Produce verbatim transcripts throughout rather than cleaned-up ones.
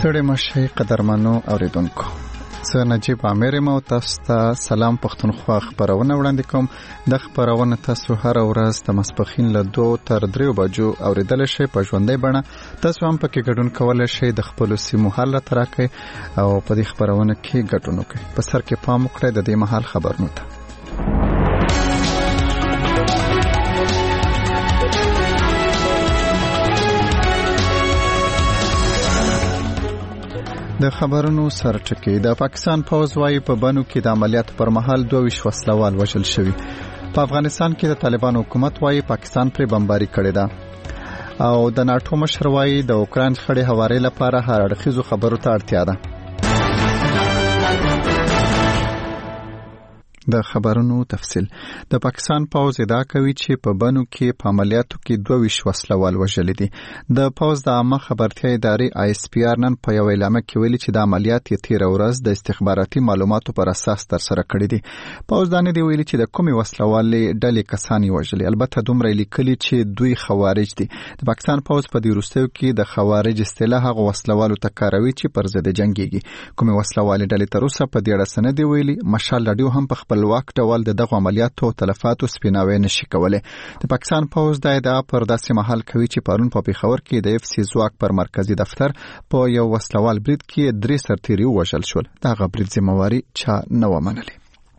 ستړي مشي قدرمنو اوریدونکو، زه نجیب عامر یم او تاسو ته سلام پښتونخوا خبرونه وړاندې کوم. د خبرونه تاسو هر ورځ د ماسپښین له دوه تر درې بجو اوریدل شي په ژوندۍ بڼه. تاسو هم پکې ګډون کولای شئ د خپل سیمو حل تراکي او په دې خبرونه کې ګډون وکړئ. په سر کې پام وکړئ د دې مهال خبرونه ته. د خبرونو سرټکی. د پاکستان پوځ وايي په بنو کې د عملیات پر مهال دوه ویشت وسلوال وژل شوي. په افغانستان کې د طالبان حکومت وايي پاکستان پر بمباري کړې ده او د ناتو مشر وايي د اوکران خړې هواري لپاره هر اړخیزو خبرو ته اړتیا ده. د خبرونو تفصیل. د پاکستان پوځ ادعا کوي چې په بنو کې په عملیاتو کې دوه ویشت وسلوال وژل دي. د پوځ د عامه خبرتیا ادارې آی اس پی آر نن په یو اعلامیه کې ویلي چې د عملیات یې تیر ورځ د استخباراتي معلوماتو پر اساس تر سره کړی دي. پوځ دا نه دی ویلي چې د کومې وسلوالې ډلې کسان وژلي، البته دومره لیکلي چې دوی خوارج دي. د پاکستان پوځ په دې وروستیو کې د خوارج اصطلاح هغه وسلوالو ته کاروي چې پر ضد جنگيږي. کومې وسلوالې ډلې تر اوسه په دې اړه څه نه دی ویلي. مشال لډیو هم په خپل واک ډول د دغه عملیاتو او تلفاتو سپیناوی نشي کولای. د پاکستان پوځ د ادعا پر داسې محل کوي چې پرون په پیښور کې د اف سی ځواک پر مرکزی دفتر په یو وسلوال برید کې درې سرتیري وژل شول. دغه برید ذمہواری چا نه ومنله.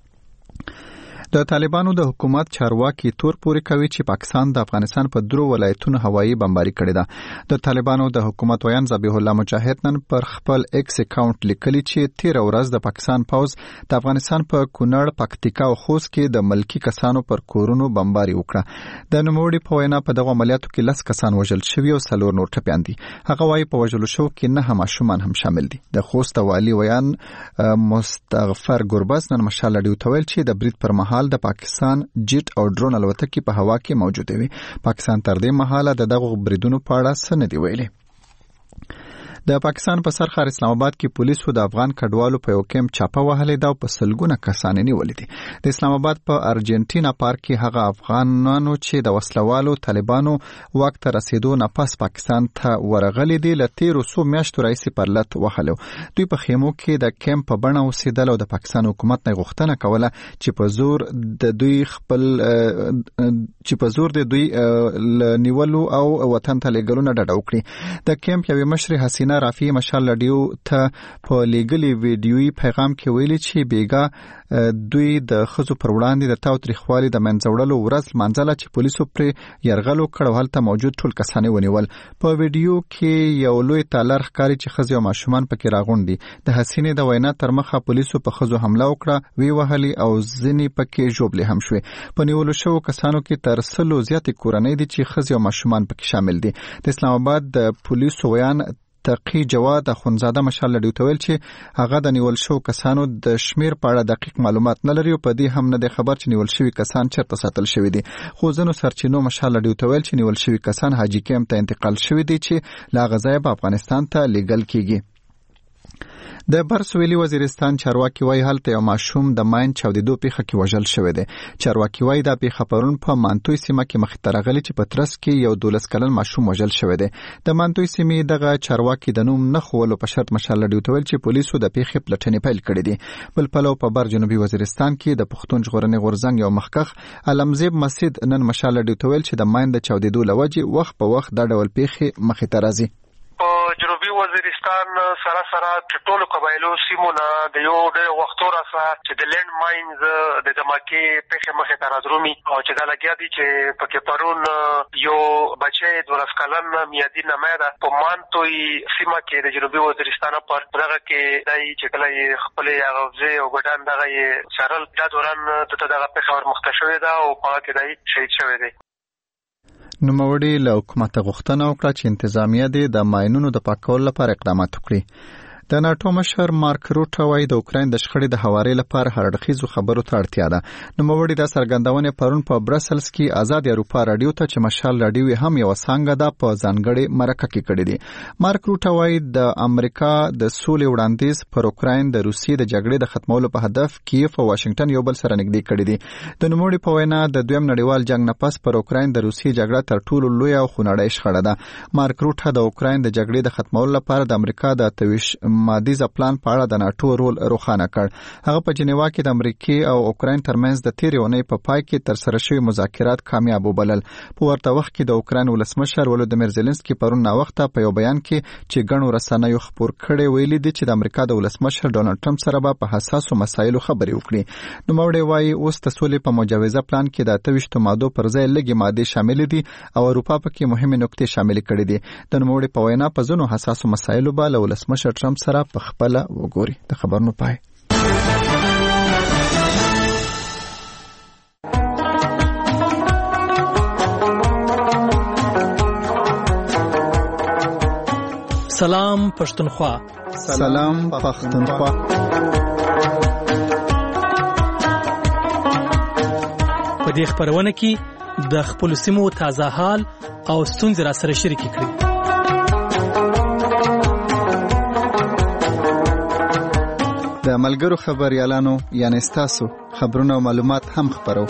د طالبانو د حکومت چارواکي تور پوري کوي چې پاکستان د افغانستان په درو ولایتونو هوایي بمباري کړې ده. د طالبانو د حکومت ویان ذبیح الله مجاهد نن پر خپل ایکس اکاونټ لیکلي چې تیر ورځ د پاکستان پوځ د افغانستان په کونړ، پکتیکا او خوست کې د ملکی کسانو پر کورونو بمباري وکړه. د نوموړي په وینا په دغه عملیاتو کې لس کسان وژل شوي او څلور نور ټپیان دي. هغه وايي په وژلو شو کې نه ماشومان هم شامل دي. د خوست والی ویان مستغفر ګربز نن مشال لډیو ته ویل چې د برید پر مهال د پاکستان جیټ او ډرون الوتکې په هوا کې موجوده وي. پاکستان تر دې مهاله د دغه بریدونو په اړه څه نه دی ویلي. د پاکستان په سرخار اسلام آباد کې پولیسو د افغان کډوالو په یو کیمپ چاپه وهلې ده او په سلګونه کسان نیولې دي. د اسلام آباد په ارجنټینا پارک کې هغه افغانانو چې د وسلوالو طالبانو واک ته رسیدو نه پس پاکستان ته ورغلي دي له تیرو څو میاشتو راهیسې پر لټ وهلو. دوی په خیمو کې د کیمپ په بڼه اوسېدل او د پاکستان حکومت نه غوښتنه کوله چې په زور د دوی خپل چې په زور د دوی نیولو او وطن ته لېږلو نه ډډه وکړي. د کیمپ یوې مشرې حسینه رافی مشال لډیو ته په لیګلی ویډیوي پیغام کې ویلي چې بیګا دوی د خزو پر وړاندې د تاوتریخوالي د منځوړلو ورځ منځله چې پولیسو پر يرغلو کړو هلته موجود ټول کسان ونیول. په ویډیو کې یو لوی تالر ښکاري چې خزي او ماشومان پکې راغونډي. د حسینې د وینا تر مخه پولیسو په خزو حمله وکړه، وی وهلي او ځینې پکې ژوبلې هم شوې. په نیولو شو کسانو کې تر سلو زیاتې کورنۍ دي چې خزي او ماشومان پکې شامل دي. د اسلام آباد د پولیسو ویان تقی جواد اخونزاده مشال لډیو ته ویل چې هغه د نیول شو کسانو د شمیر په اړه دقیق معلومات نه لري او په دې هم نه دی خبر چې نیول شوی کسان چیرته ساتل شوی دي. خو ځینو سرچینو مشال لډیو ته ویل چې نیول شوی کسان حاجی کیمپ ته انتقال شوی دي چې لا غزای په افغانستان ته لیګل کیږي. د برسویلی وزیرستان چارواکي وای هلته یو ماشوم د ماین چاودیدو پیښه کې وژل شوی دی. چارواکي وای دا پیښه پرون په مانتوی سیمه کې مخ ته راغلی چې په ترس کې یو دولس کلن ماشوم وژل شوی دی. د مانتوی سیمې دغه چارواکي د نوم نه خولو په شرط مشال لډیو ته ویل چې پولیسو د پیښې پلټنې پیل کړې دي. بل پلو په بر جنوبي وزیرستان کې د پښتون ژغورنې غورځنګ یو مخکخ علمزیب مسجد نن مشال لډیو ته ویل چې د ماین د چاودیدو لوجه وخت په وخت د ډول پیښې مخ ته راځي. جنوبي وزیرستان سره سره ټولو قبایلو سیمونه د یو ډېر وختو راځه چې د لند ماینز د دماکي پیښې مخې ته راځرومي او چې دا لګیا دي چې پکې پرون یو بچی دولس کلن میادي نامه ده په مانتوی سیمه کې د جنوبي وزیرستان پر دغه کې دای چې کله خپل غوځي او ګډان دغه سرل دا دوران د دغه پیښه ورمخته شوې ده او په کې دای شهید شوی دی. نوموړي له حکومت غوښتنه وکړه چې انتظامیه دې د ماینونو د پاکولو لپاره اقدامات وکړي. د ناتو مشر مارک روټ وايي د اوکراین د شخړې د هواري لپاره هر اړخیزو خبرو ته اړتیا ده. نو موري د سرګندونې پرون په برسلز کې آزاد اروپا رادیو ته چې مشال رادیو هم یو څنګه ده په ځانګړي مرکه کې کړی دی. مارک روټ وايي د امریکا د سولې وړاندیز پر اوکراین د روسیې د جګړې د ختمولو په هدف کیف او واشنگټن یو بل سره نږدې کړی دي. د نوموړي په وینا د دویم نړیوال جنگ نه پس پر اوکراین د روسیې جګړه تر ټولو لوی او خونړۍ شخړه ده. مارک روټ د اوکراین د جګړې د ختمولو لپاره د امریکا د اتویش مادیزه پلان په اړه د ناتو رول روښانه کړ. هغه په جنیوا کې د امریکا او اوکراین ترمنځ د تیرې اونۍ په پای کې تر سره شوی مذاکرات کامیاب وبلل. په ورته وخت کې د اوکراین ولسمشر ولودمیر زيلنسکي پرون نا وخت په یو بیان کې چې ګڼو رسنیو خبر کړي ویلي دي چې د امریکا د ولسمشر ډونالد ټرمپ سره به په حساسو مسایلو خبرې وکړي. نو موري وايي اوس د سولې په مجوزه پلان کې د اتويشتو ماده پر ځای لګي ماده شامل دي او اروپا پکې مهمه نکته شامل کړي دي. د نوموړي په وینا په ځینو حساسو مسایلو به له ولسمشر ټرمپ سره په خپل وګوري. د خبرونو پای سلام پښتونخوا. سلام پښتونخوا. په دې خبرونه کې د خپل سیمو تازه حال او ستونزې را سره شریک کړئ. د ملګرو خبريالانو یعنی ستاسو خبرونه او معلومات هم خبرو.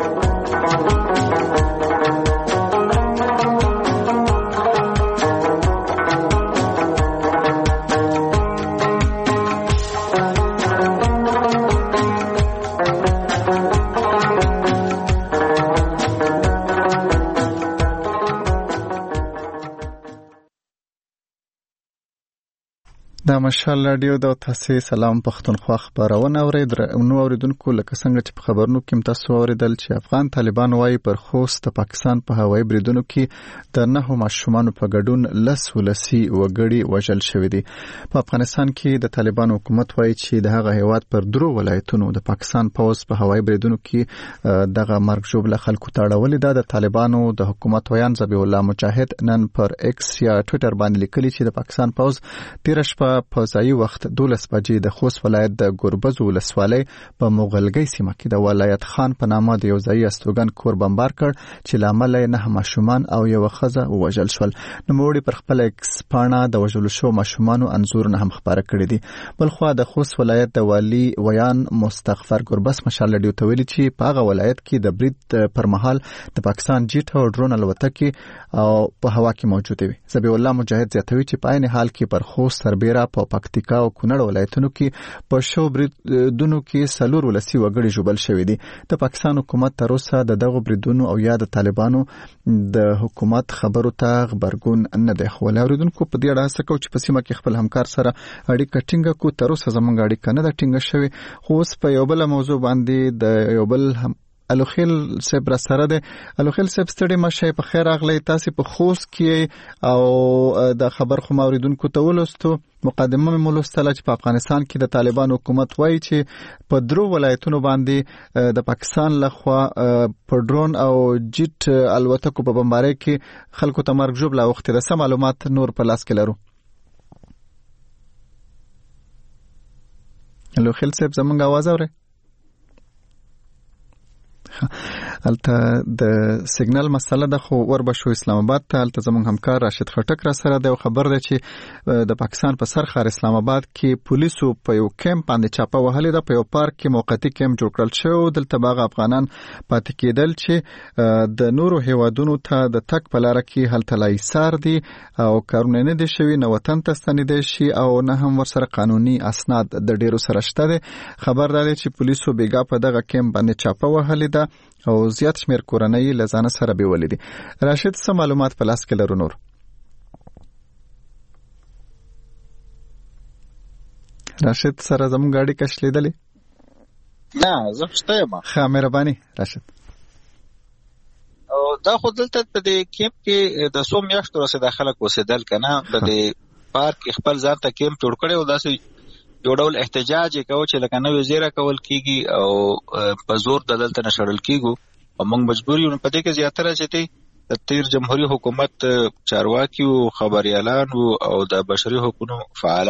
د مشال رادیو د تاسو سلام پښتونخوا خبرونه اوریدل. نو اوریدونکو لکه څنګه چې په خبرونو کې تاسو اوریدل چې افغان طالبان وايي پر خوست د پاکستان په هوایي بریدونو کې د نهو ماشومان په ګډون لس ولسی وګړي وژل شوې دي. په افغانستان کې د طالبان حکومت وايي چې د هغه هیواد پر درو ولایتونو د پاکستان پوز په هوایي بریدونو کې دغه مرګ جوړه خلکو تاړولې ده. د طالبانو د حکومت ویان ذبیح الله مجاهد نن پر ایکس یا ټوئیټر باندې لیکلي چې د پاکستان پوز تیر شپه په ځای وخت دولس بجې د خوست ولایت د ګوربز ولسوالۍ په مغلګي سیمه کې د ولایت خان په نامه د یو ځای استوګن کور بمبار کړ چې لامل یې نه ماشومان او یو ښځه وژل شول. نو موږ پر خپل ایکسپانا د وژل شو ماشومانو انزورونه هم خبره کړې دي. بلخو د خوست ولایت د والی ویان مستغفر ګوربس مشال ډیو ته ویلي چې په هغه ولایت کې د برید پر مهال د پاکستان جیټ او ډرون الوتکې او په هوا کې موجوده وي. ذبیح الله مجاهد زیاتوي چې په عین حال کې پر خوست سربیره په پکتیکا او کونړ ولایتونو کې په شو بریدونو کې سلور ولسی وګړي جوړل شوې دي. د پاکستان حکومت تر اوسه د دغه بریدونو او یا د طالبانو د حکومت خبرو ته خبرګون نه دی. خو اوریدونکو په دې اړه څه کو چې په سیمه کې خپل همکار سره اړیکه ټینګه کو تر اوسه زمونږ اړیکه نه ده ټینګه شوې. خو اوس په یو بل موضوع باندې د یو بل الوخیل صاحب را سره ده. الوخیل صاحب ستړي مشه په خیر اغلی تاسو په خوست کې او د خبر خو اوریدونکو ته ولستو مقدمه مې مولستله چې په افغانستان کې د طالبان حکومت وایي چې په درو ولایتونو باندې د پاکستان لخوا په ډرون او جیټ الوتکو په بمبارۍ کې خلکو ته مرګ ژوبله وخت ده. سم معلومات نور په لاس کې لرو. الوخیل صاحب زمونږ आवाज اوري؟ الته د سیګنال مسله د خو وربشو اسلام آباد ته الته زموږ همکار راشد خټک را سره د خبر ده چې د پاکستان په سر خار اسلام آباد کې پولیسو په یو کیمپ باندې چاپه وهلې ده. په یو پارک کې موقتی کیمپ جوړ کړل شو. دلته باغ افغانان پاتې کېدل چې د نورو هیوادونو ته د تک په لار کې هلته لایسار دي او کارونه نه دي شوی نو وطن ته ستنیدل شي او نه هم ورسره قانوني اسناد د ډیرو سره شته ده. خبر ده چې پولیسو بیګا په دغه کیمپ باندې چاپه وهلې ده او زیات شمیر کورنۍ لزانه سره بیولې دي. راشد څه معلومات په لاس کې لرو نور؟ راشد سره زموږ اړیکه کښلیدلې؟ نه زه شته یم. ښه مهرباني راشد. او دا خو دلته په دې کیمپ کې د څو میاشتو راځي د خلک اوسېدل کنه د دې پارک خپل ځان ته کیمپ جوړ کړي او داسې یو ډول احتجاج کوي چې لکه نو وزیره کول کیږي او په زور د دلته نشړل کیږي او موږ مجبور یو په دې کې زیاتره چې د تیر جمهوریت حکومت چارواکي او خبريالان او د بشري حقوقو فعالان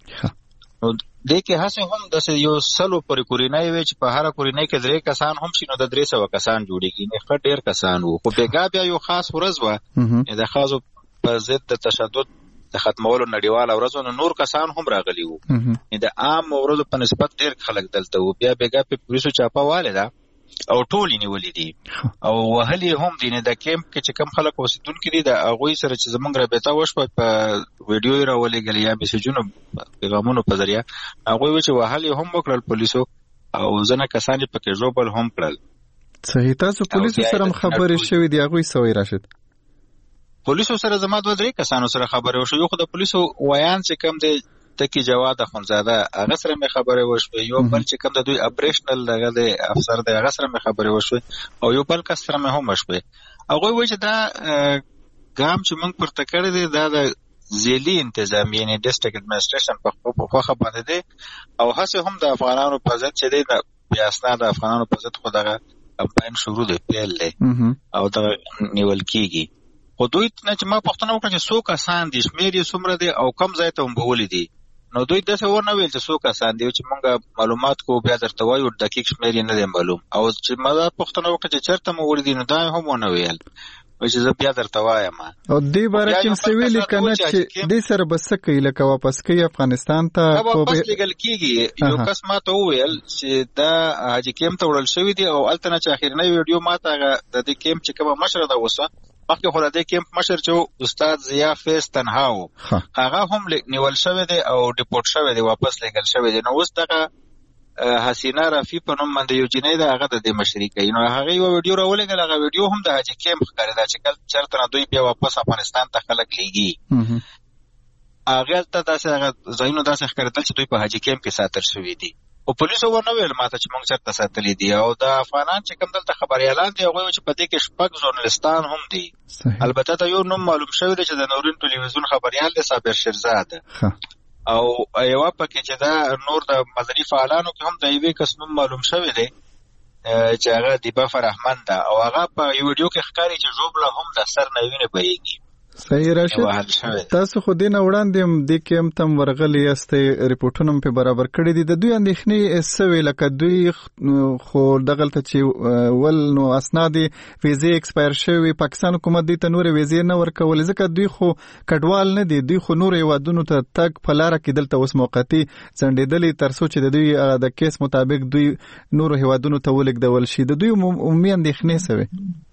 نو دې کې هڅه هم د یو سلو پورې کورینای وي چې په هر کورینای کې درې کسان هم شي نو د درې سوه کسان جوړیږي نه خټ ډیر کسان وو خو بیګا بیا یو خاص ورځ و د خاصو په ضد د تشدد د ختمولو نړیواله ورځ نو نور کسان هم راغلي وو د عام ورځو په نسبت ډیر خلک دلته وو بیا بیګا په پولیسو چاپه واله دا او ټول نیولې دي او وهلي هم دي نه د کیمپ کې چې کم خلک اوسیدونکي دي د هغوی سره چې زمونږ رابطه وشوه په ویډیو یې راولېږلې یا میسجونو پیغامونو په ذریعه هغوی وایي چې وهلي هم وکړل پولیسو او ځینې کسان یې پکې ژوبل هم کړل. صحیح. تاسو پولیسو سره هم خبرې شوې دي هغوی څه وایي راشد؟ پولیسو سره زما دوه درې کسانو سره خبرې وشوې. یو خو د پولیسو ویان چې کم دی تکي جواد اخونزاده هغه سره مې خبرې وشوې. یو بل چې کوم د دوی اپریشنل دغه د افسر دی هغه سره مې خبرې وشوې او یو بل کس سره مې هم وشوې. هغه وایي چې دا ګام چې موږ پورته کړی دی دا د ځیلي انتظام یعنی ډیسټریکټ اډمنسټریشن په خوخه باندې دی او هڅه هم د افغانانو په ضد چې دی بیا اسناد د افغانانو په ضد خو دغه کمپاین شروع دی پیل دی او دا نیول کیږي. خو دوی نه چې ما پوښتنه وکړه چې څو کسان دي شمېر یې څومره دی او کم ځای ته ومبولي دي نو دوی داسې ورنه ویل چې څو کسان دي چې موږ معلومات کو بیا درته وایو دقیق شمېر یې نه دی معلوم او چې ما دا پوښتنه وکړه چې چېرته مو وړي دي نو دا هم ونه ویل چې زه بیا درته وایم. او دې باره کې څه ویلي که نه چې دې سره به څه کوي لکه واپس کوي افغانستان ته واپس لیږل کېږي. یو کس ما ته وویل چې دا حاجي کیمپ ته وړل شوي دي او هلته نه چې اخرنۍ ویډیو ما ته هغه د دې کیمپ چې کومه مشره ده اوسه مخکې خو د دې کیمپ مشر چې استاد ضیا فیض تنها و هغه هم نیول شوی دی او ډیپورټ شوی دی واپس لیږل شوی دی. نو اوس دغه حسینه رفیع په نوم باندې یو جنۍ ده هغه د دې مشري کوي. نو هغه یو ویډیو راولېږله هغه ویډیو هم د حاجي کیمپ ښکارېده چې کله چېرته نه دوی بیا واپس افغانستان ته خلک لیږي هغې هلته داسې هغه ځایونه داسې ښکارېدل چې دوی په حاجي کیمپ کې ساتل شوي دي. خو پولیسو ورنه ویل ما ته چې موږ چېرته ساتلي دي او د افغانان چې کوم دلته خبریالان دي هغوی چې په دې کې شپږ ژورنالستان هم دي. البته ته یو نوم معلوم شوی دی چې د نورین ټلویزیون خبریال دی صابر شیرزاد او یوه پکې چې دا نور د مدني فعالانو کې هم د یوې کس نوم معلوم شوی دی چې هغه دیبا فرهمن ده او هغه په یو ویډیو کې ښکاري چې ژوبله هم د سر نه وینې بهیږي. صحیح راشد. تاسو خو دې نه وړاندې هم دې کیمپ ته هم ورغلي یاستئ رپورټونه هم پې برابر کړي دي د دوی اندېښنې څه وې لکه دوی خو دغلته چې ول نو اسناد یې ویزې ایکسپایر شوي پاکستان حکومت دوی ته نورې ویزې نه ورکولې ځکه دوی خو کډوال نه دي دوی خو نورو هېوادونو ته تګ په لاره کې دلته اوس موقتي ځنډېدلي تر څو چې د دوی د کیس مطابق دوی نورو هېوادونو ته ولېږدول شي د دوی عمومي اندېښنې څه وې؟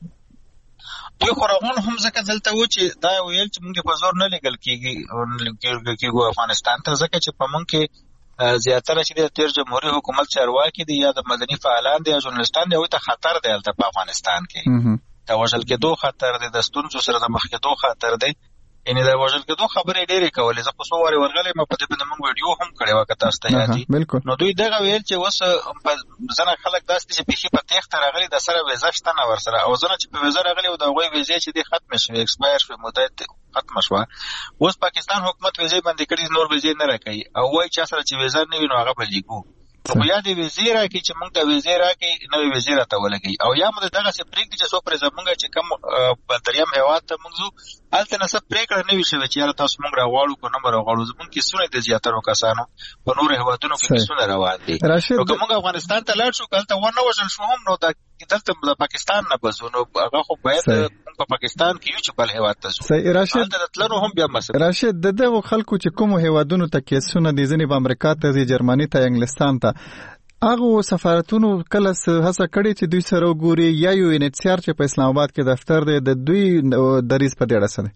دوی خو راغون هم ځکه دلته و چې دا ویل چې موږ په زور نه لیږل کېږي کېږو افغانستان ته ځکه چې په موږ کې زیاتره چې د تیر جمهوري حکومت چارواکي دي یا د مدني فعالان دي یا ژورنالستان دي هغوی ته خطر دی هلته په افغانستان کې د وژل کېدو خطر دی د ستونزو سره د مخ کېدو خطر دی یعنې د وژل کېدو خبرې ډېرې کولې. زه خو څو وارې ورغلی ما په دې باندې موږ ویډیو هم کړې وه که تاسو ته یاد وي نو دوی دغه ویل چې اوس ځنه خلک داسې دي چې بیخي په تېښته راغلي د سره ویزه شته نه ورسره او ځنه چې په ویزه راغلي او د هغوی ویزې چې دي ختمې شوې ایکسپایر شوې موده ختمه شوه اوس پاکستان حکومت ویزې بندې کړي نور ویزې نه راکوي او وایي چا سره چې ویزه نه وي نو هغه به لیږو خو یا دې ویزې راکړي چې موږ ته ویزې راکړي نوې ویزې راته ولګوي او یا موږ دغسې پرېږدي چې څو پرې زموږ چې کوم دریم هېواد ته موږ ځو هلته نه څه پرېکړه نه وي شوې چې یاره تاسو موږ راغواړو که نه به راغواړو زموږ کیسونه د زیاترو کسانو په نورو هېوادونو کې کیسونه روان دي نو که موږ افغانستان ته لاړ شو که هلته ونه وژل شو هم نو دلته د پاکستان نه به ځو نو هغه خو باید موږ په پاکستان کې یو چې بل هېواد ته ځو هلته د تللو هم بیا مسله راشد د دغو خلکو چې کومو هېوادونو ته کیسونه دي ځینې به امریکا ته ځي جرمني ته انګلستان ته هغو سفارتونو کله هڅه کړې چې دوی سره وګوري یا یو ان ایچ سی آر چې په اسلام آباد کې دفتر دی د دوی دریځ په دې اړه څه دی؟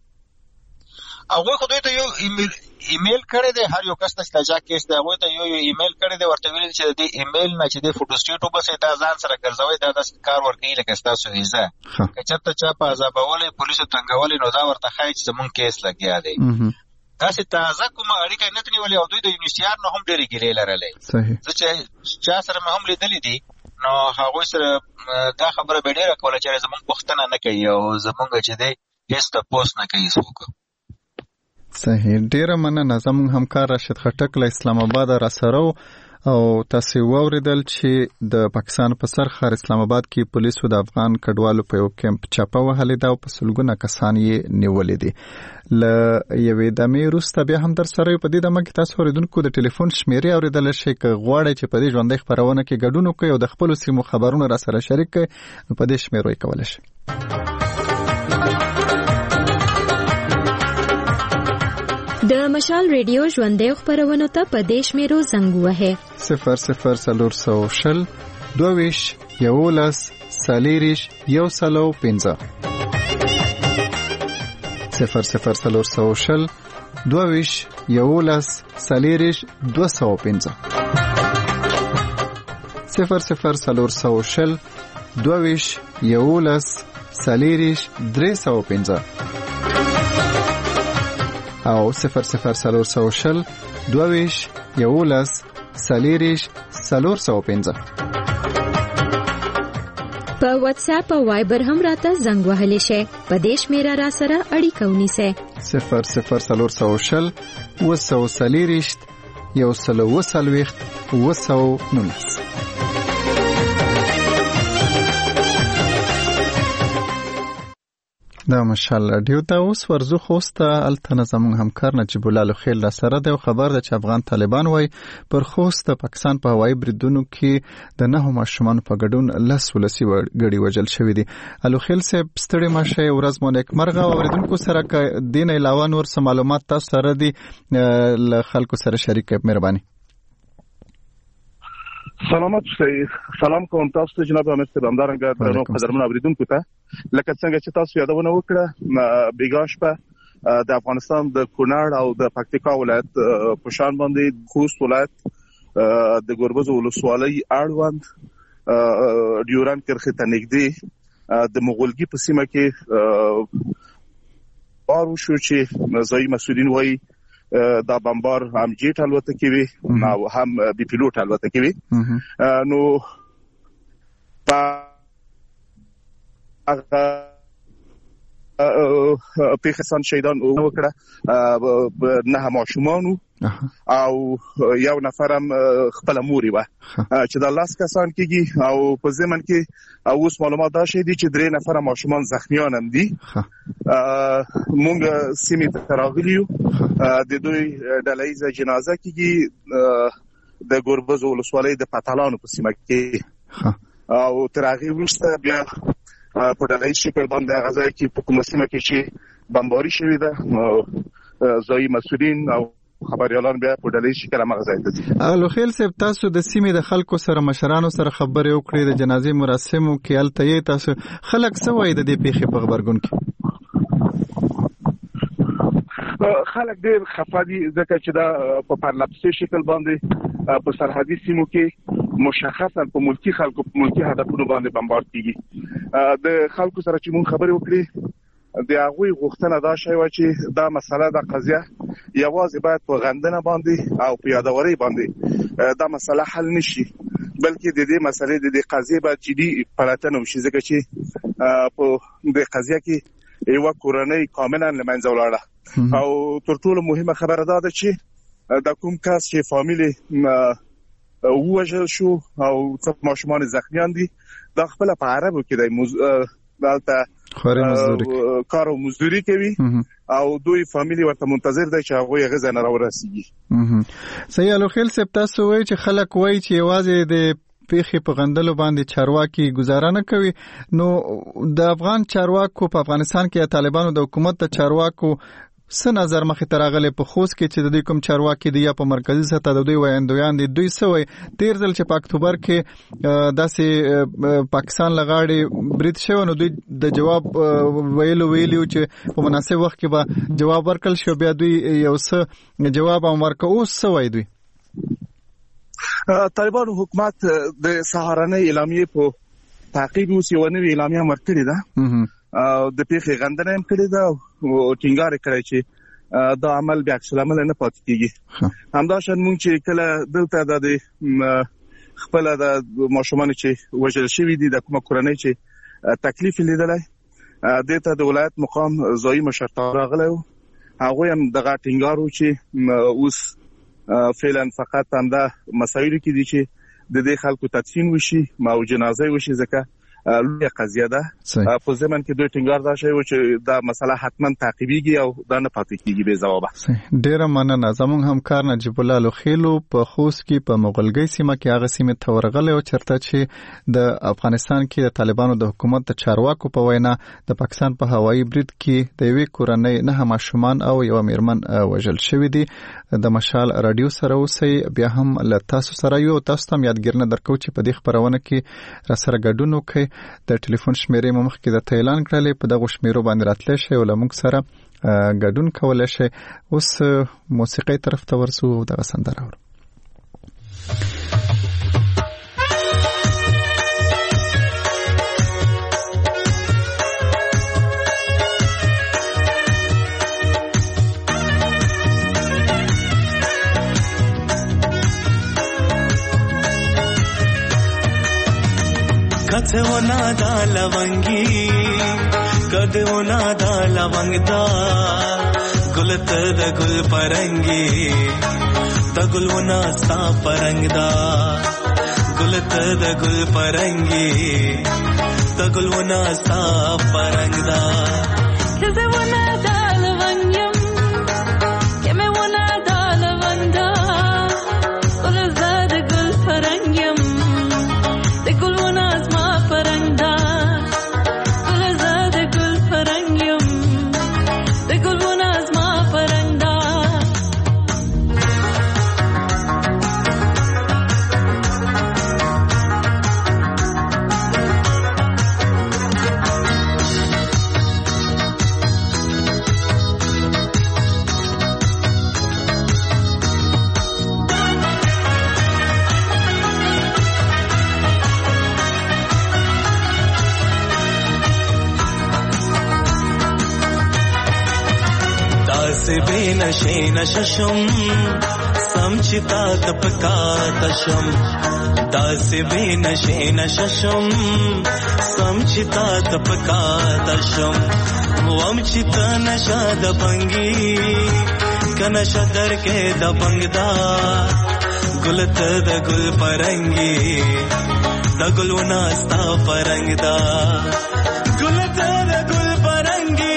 هغوی خو دوی ته یو ایمیل ایمیل کړی دی هر یو کس ته چې لجا کیس دی هغوی ته یو یو ایمیل کړی دی ورته ویلي چې د دې ایمیل نه چې دی فوټوسټیټ وباسئ دا ځان سره ګرځوئ دا داسې کار ورکوي لکه ستاسو ویزه که چېرته چا په عذابولی پولیسو تنګولی نو دا ورته ښایي چې زموږ کیس لګیا دی داسې تازه کومه اړیکه نه نیولې او دوی د یونیسیار نه هم ډېرې ګیلې لرلې زه چې چا سره مې هم لیدلې دي نو هغوی سره دا خبره به ډېره کوله چې زموږ پوښتنه نه کوي او زموږ چې دی هېڅ تپوس نه کوي څوک. صحیح ډېره مننه زموږ همکار راشد خټک له اسلام آباده راسره و او تاسو واوریدل چې د پاکستان په سر ښار اسلام آباد کې پولیسو د افغان کډوالو په یو کمپ چاپه وهلې ده او په سلګونه کسان یې نیولې دي. ل یوې دمې وروسته بیا هم در سره په دې دمه کې تاسو اوریدونکو د ټلیفون شمیرې اوریدل شي که غواړئ چې په دې ژوندۍ خبرونه کې ګډون وکړئ او د خپلو سیمو خبرونه را سره شریک کړئ نو په دې شمیرو یې کولی شئ. د مشال ریډیو ژوندۍ خبرونه ته په دیش میرو زنګ وهه صفر صفر څلور سوه شل دوه یولس څلېرویشت یو سلو پنځه صفر صفر څلور سوه شل دوه یولس څلېرویشت دوه سوه پنځه صفر صفر څلور سوه شل دوه یولس څلېرویشت درې سوه پنځه او صفر صفر څلور سوه شل دوه یولس څلېرویشت څلور سوه پنځه په واتس اپ او وایبر هم راته زنګ وهلی شئ. په دې شمیره را سره اړیکه ونیسئ. صفر صفر څلور سوه شل اوه سوه څلېرویشت یو سل اوه څلوېښت اوه سوه نولس. دا مشال رادیو ته اوس ورزو خوسته الته زموږ همکار نجیب الله لوخیل را سره دی او خبر ده چې افغان طالبان وای پر خوست پاکستان په هوایي بریدونو کې د نهو ماشومان په ګډون لس ولسی غړي وژل شوی دي. لوخیل صاحب ستړي ماشه ورځ مو نیکمرغه او اوریدونکو سره ک دین علاوه نور څه معلومات تاسو سره دي ل خلکو سره شریک مهرباني. سلامات اوسئ. سلام کوم تاسو ته جناب امیر صاحب همدارنګه درنو قدرمن اوریدونکو ته. لکه څنګه چې تاسو یادونه وکړه بیګا شپه د افغانستان د کونړ او د پکتیکا ولایت په شان باندې خوست ولایت د ګوربز ولسوالۍ اړوند ډیوران کرخه ته نږدې د مغولګي په سیمه کې بارو شو چې ځای مسؤلین وایي دا بمبار هم جیټ الوتکې وي او هم بي پیلوټ الوتکې وي. نو په هغه پیښسان شهیدان وکړه نه ماشومان او یو نفر هم خپل موري و چې دا لاس کسان کېږي او په ضمن کې اوس معلومات دا شي دي چې درې نفر ماشومان زخمیان هم دي. مونږ سیمې ته راغلیو د دوی ډلهیزه جنازه کېږي د ګوربز ولسوالۍ د پتالانو په سیمه کې او تر هغې وروسته بیا په ډلهیز شکل باندې هغه ځای کې په کومه سیمه کې چې بمباري شوې ده ځایي مسؤلین او خبريالان بیا په ډلهیز شکل هغه ځای ته ځي. لوخیل صاحب تاسو د سیمې د خلکو سره مشرانو سره خبرې وکړې د جنازې مراسمو کې هلته یې تاسو خلک څه وایي د دې پیښې په غبرګون کې؟ خلک ډېر خفه دي ځکه چې دا په پرلپسې شکل باندې په سرحدي سیمو کې مشخصا په ملکی خلکو په ملکی هدفونو باندې بمبار کیږي. د خلکو سره چې مونږ خبرې وکړې د هغوی غوښتنه دا شوی و چې دا مسله د قضیه یوازې باید په غندنه باندې او په یادوري باندې دا مسله حل نشي بلکې د دې مسلې د دې قضیه باید جدي پلټنه وشي ځکه چې په دې قضیه کې یو کورنۍ کاملا لمنځه ولاړه او تر ټولو مهمه خبره دا ده چې د کوم کس چې فامیل ووژل شو او څه ماشومان زخمیان دي دا خپل په عربو کې د دلته کار او مزدوري کوي او دوی فامیل ورته منتظر دي چې هغه یې غزا نه راورسیږي. صحیح. لوخیل صاحب تاسو وایي چې خلک وایي چې یوازې د پیښې په غندلو باندې چارواکي گزاره نه کوي نو د افغان چارواکو په افغانستان کې طالبانو د حکومت ته چارواکو څه نظر مخې ته راغلی په خوست کې چې د دوی کوم چارواکي دي یا په مرکزي سطح د دوی ویاندویان دي دوی څه وایي تیر ځل چې په اکتوبر کې داسې پاکستان لغاړې برید شوی نو دوی د جواب ویلو ویلي چې په مناسب وخت کې به جواب ورکړل شي بیا دوی یو څه جواب هم ورکړ. اوس څه وایي دوی؟ طالبانو حکومت د سهارنۍ اعلامیې په تعقیب اوس یو نوې اعلامیه ورکړې ده او د پیښې غندنه هم کړې ده او ټینګار کړی چې دا عمل بیا عکس العمل نه پاتې کیږي. همداشان مونږ چې کله دلته د خپل د ماشومان چې وژل شوي دي د کومه کورنۍ چې تکلیف لیدلای دته د ولایت مقام ځایي مشرتابه راغلی هغه هم دغه ټینګارو چې اوس فعلا فقط همدا مسایل کې دي چې د دې خلکو تدفین وشي او جنازه وشي ځکه لویه قضیه ده. په زمن کې دوی ټینګار دا شوی چې دا مسله حتما تعقیبيږي او دا نه پاتې کیږي بے ځوابه. ډیره مننه. زموږ همکار نجیب الله لوخیلو په خوست کې په مغلګي سیمه کې هغه سیمه تورغله او چرته چې د افغانستان کې د طالبانو د حکومت د چارواکو په وینا د پاکستان په هوایي برید کې د یوې کورنۍ نه ماشومان او یو میرمن وژل شوی دي. د مشال رادیو سره اوسئ، بیا هم له تاسو سره یو تاسو ته یادګرنه درکو چې په دې خبرونه کې را سره ګډون وکړئ. د ټلیفون شمیرې مو مخکې د اعلان کړلې، په دغه شمیرو باندې راتلی شئ او له موږ سره ګډون کولی شئ. اوس موسیقۍ طرف ته ورسو او دغه سندره اورو. कथे वो नादा लवंगी कदे वो नादा लवंगदा गुलत द गुल परंगी द गुल वो नास्ता परंगदा गुलत द गुल परंगी द गुल वो नास्ता परंगदा कदे वो नादा लवंगम के मैं वो नादा लवंदा गुलत द गुल परंगम द गुल वो नास्ता परंगदा गुलज़ाद गुल परंगियम द गुल वो नाज़मा परंगदा से बेनशे नशशम समचिता तपका तशम दासे बेनशे नशशम समचिता तपका तशम वमचिता नशा दबंगी कनशा दर के दबंगदा गुलत द गुल परंगी द गुल नास्ता परंगदा गुलत द गुल परंगी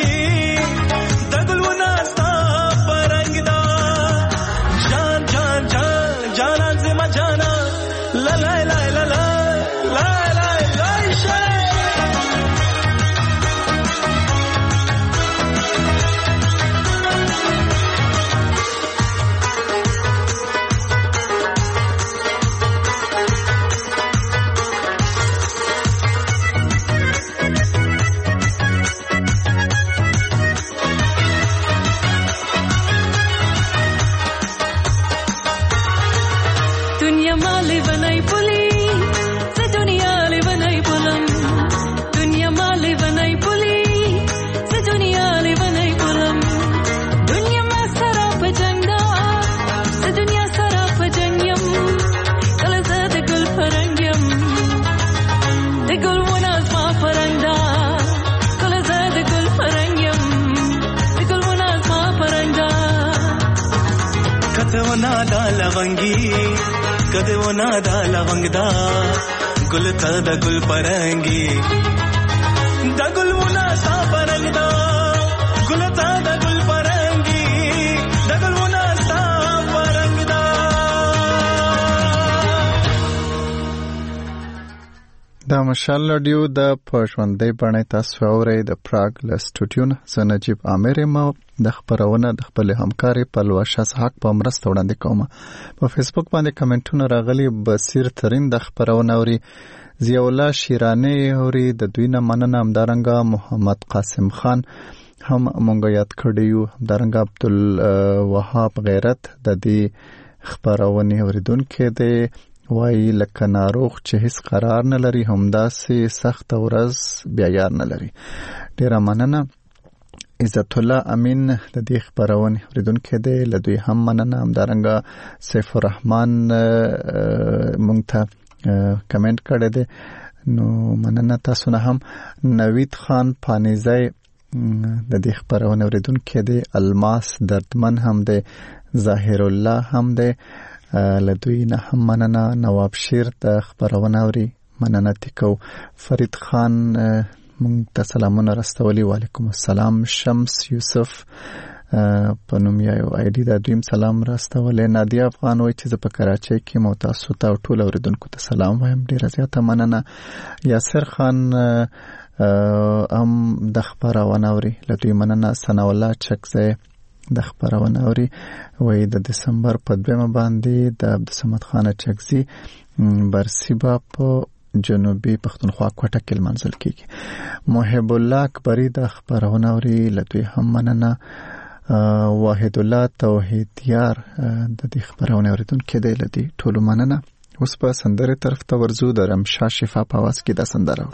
जाना जिमा जाना ला ला ला ला ला ला ला ला लवंगी कदे वो नादा लवंगदा गुलता द गुल परंगी द गुल वो नासा परंगदा गुलता द गुल परंगी द गुल वो नासा परंगदा. دا مشال رادیو د پښوندې باندې تاسو اورئ د پراګ ل سټوډیو نه زه نجیب عامر ما د خبرونه د خپل همکاري په لوشاس حق په مرسته وړاندې کوم. په فیسبوک باندې کمنټونه راغلي. بصیر ترين د خبرونه اوري، ضیاء الله شیرانی اوري، د دوی نه مننه. همدارنګه محمد قاسم خان هم مونږ یاد کړیو، همدارنګه عبد الوهاب غیرت د دې خبرونه اوریدونکو دی. وای لکه ناروغ چې هیڅ قرار نه لري همداسې سخت ورځ بیا یار نه لري. ډیره مننه. عزت الله امین د دې خبرونه اوریدونکو دی، له دوی هم مننه. همدارنګه سیف الرحمن مونږ ته کمنټ کړی دی، نو مننه تاسو نه هم. نوید خان پانیزی د دې خبرونه اوریدونکو دی. الماس دردمن هم دی، ظاهر الله هم دی لدوی نه هم مننه. نواب شیر د خبرونه اوري مننه تکو. فرید خان مونږ ته سلامونه راستولي. وعلیکم السلام. شمس یوسف په نوم یو آی ډي د دویم سلام راستولي. نادیا افغان وایي چې زه په کراچۍ کې مو تاسو ته ټول اوریدونکو ته سلام وایم. ډیره زیاته مننه. یاسر خان هم د خبرونه اوري لدوی مننه. ثنا الله چکزی د خبرونه اوري وایي د دسمبر په دویمه باندې د عبدالصمد خان چکزی برسیبا په جنوبي پښتونخوا کوټه کې منزل کیږي. محب الله اکبری د خبرونه اوري لدوی هم مننه. واحد الله توحیدیار د دې خبرونه اوریدونکو دی لدی ټول مننه. اوس په سندره طرف ته ورزو. د رمشا شفا په واس کې د سندره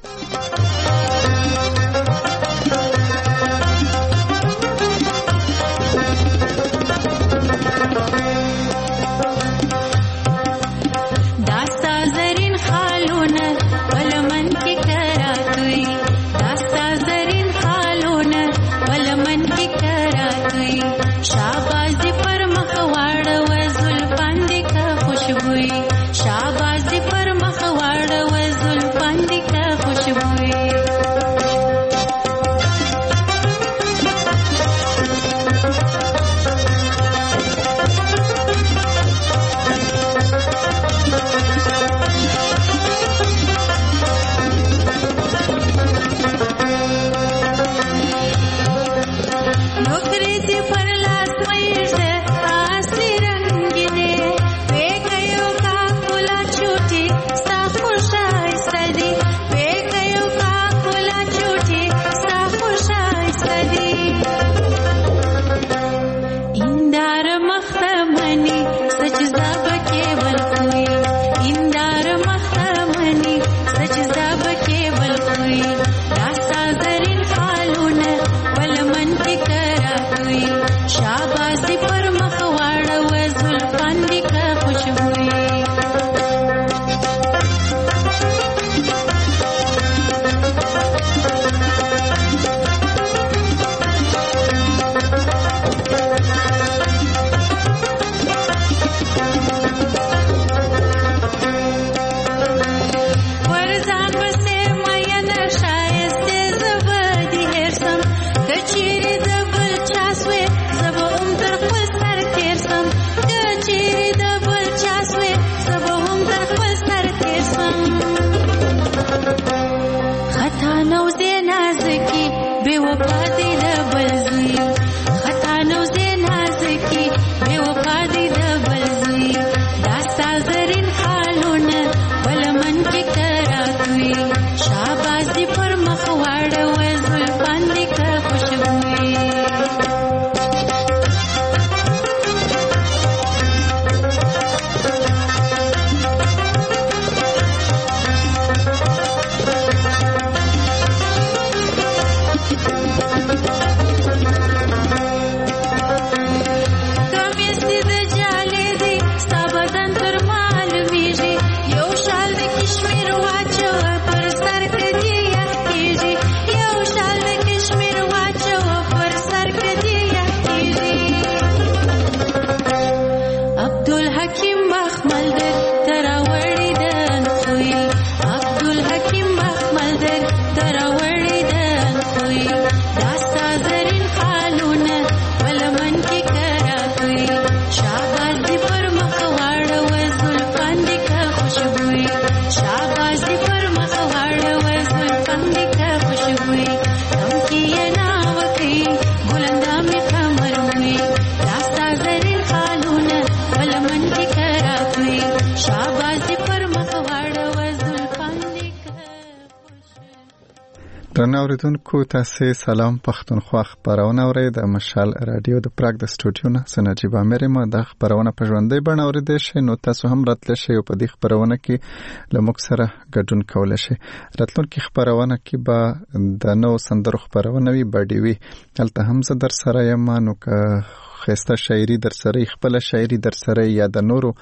اوریدونکو تاسو سلام پښتونخوا خبرونه اورئ د مشال رادیو د پراګ د سټوډیو نه. سنجيب امیر ما د خبرونه په ژوندۍ بڼه اوریدئ شئ. نو تاسو هم راتلی شئ او په دې خبرونه کې له موږ سره ګډون کولی شئ. راتلونکي خبرونه کې به د نو سندرو خبرونه وي باډي وي. هلته هم زه در سره یم. نو که خسته شاعري در سره خپل شاعري در سره یا د نورو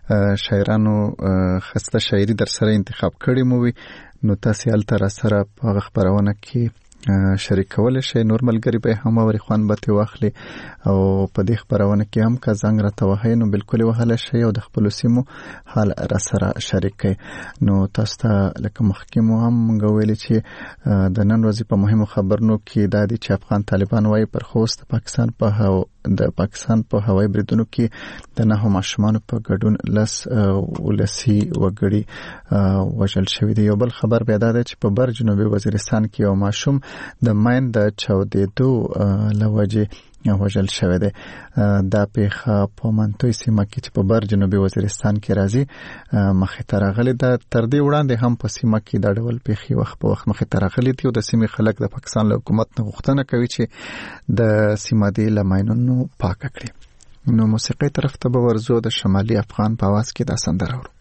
شاعرانو خسته شاعري در سره انتخاب کړی مو وي نو تاسو هلته را سره په خبرونه کې شریکول شي. نور ملګری به هم اوري خوان به ته واخلي او په دې خبرونه کې هم کا زنګ را توهې نو بالکل وهله شي او د خپل سیمو حال را سره شریک کړي. نو تاسو ته لکه مخکمو هم موږ ویل چې د نن ورځې په مهمو خبرونو کې د دې چې افغان طالبان وايي پر خوست پاکستان په د پاکستان په هوایي بریدونو کې د نهو ماشومان په ګډون لس ولسی وګړي وژل شوی دی. یو بل خبر بیا دا چې په بر جنوبي وزیرستان کې یو ماشوم د ماین د چاودېدو لوجه وژل شوی دی. دا پیښه په منطقه سیمه کې چې په بر جنوبي وزیرستان کې راځي مخې ته راغلي ده. تر دې وړاندې هم په سیمه کې دا ډول پیښې وخت په وخت مخې ته راغلي دي او د سیمې خلک د پاکستان له حکومت نه غوښتنه کوي چې د سیمه دې له ماینونو پاک کړي. نو موسیقي طرف ته به ورځو. د شمالي افغان په आवाज کې دا سندره اورو.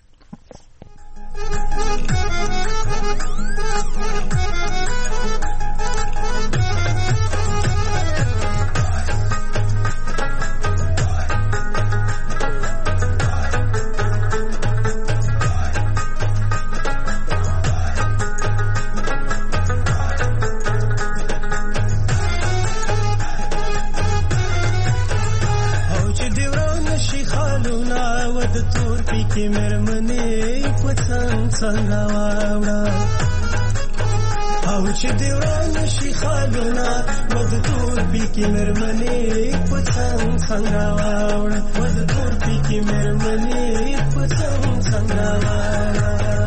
څنګه واوړه او چې دی ورانه شي خالونه ود تور پی کې مرمنې پڅنګ څنګه واوړه ود تور پی کې مرمنې پڅنګ څنګه واوړه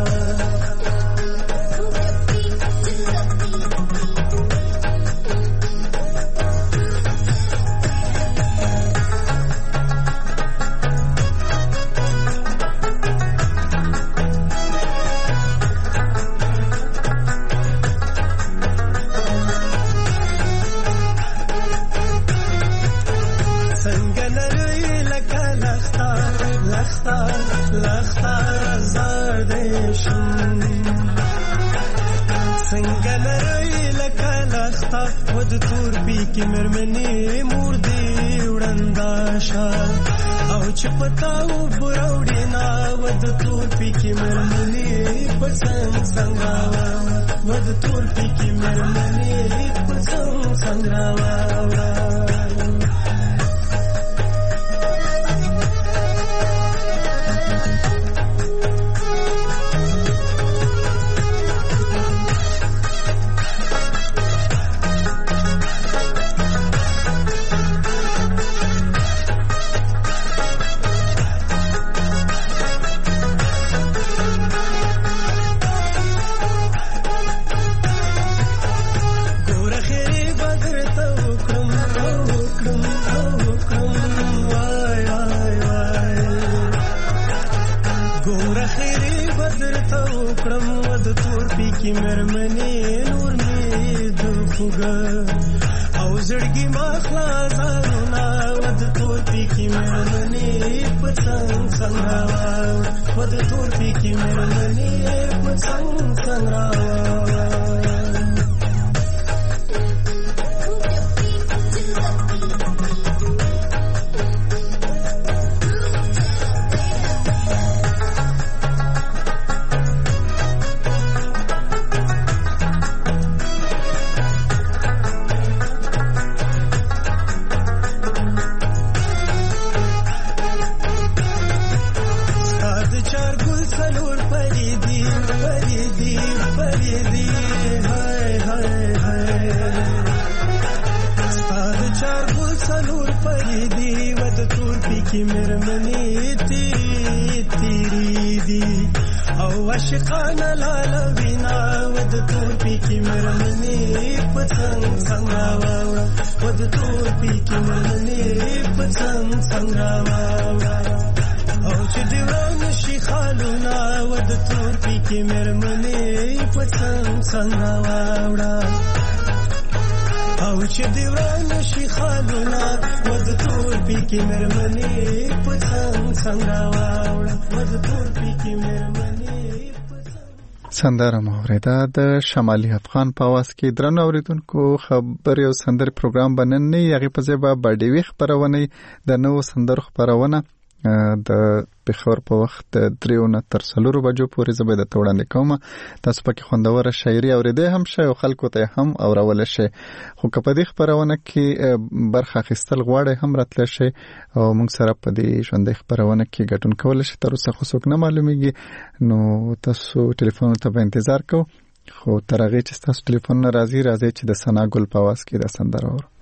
کی مرمنې مور دې وړنداشا او چې پتاو بروړې نا ود تور پی کی مرمنې پسند څنګه ود تور پی کی مرمنې پسند څنګه سندره موریده د شمالي افغان په आवाज کې درنو اوریدونکو خبر یو سندر پروګرام بننې یغه په ځای به ډیوي خبرونه د نو سندر خبرونه د پېښور په وخت دریو نه تر څلورو بجو پورې زه به درته وړاندې کوم. تاسو پکې خوندوره شاعري اورېدی هم شئ او خلکو ته هم اورولی شئ. خو که په دې خپرونه کې برخه اخیستل غواړئ هم راتلی شئ او موږ سره په دې ژوندۍ خپرونه کې ګډون کولی شئ. تر اوسه خو څوک نه معلومیږي، نو تاسو ټلیفونونو ته به انتظار کوو. خو تر هغې چې ستاسو ټلیفونونه راځي راځئ چې د ثنا ګل په اواز کې دا سندره اورو.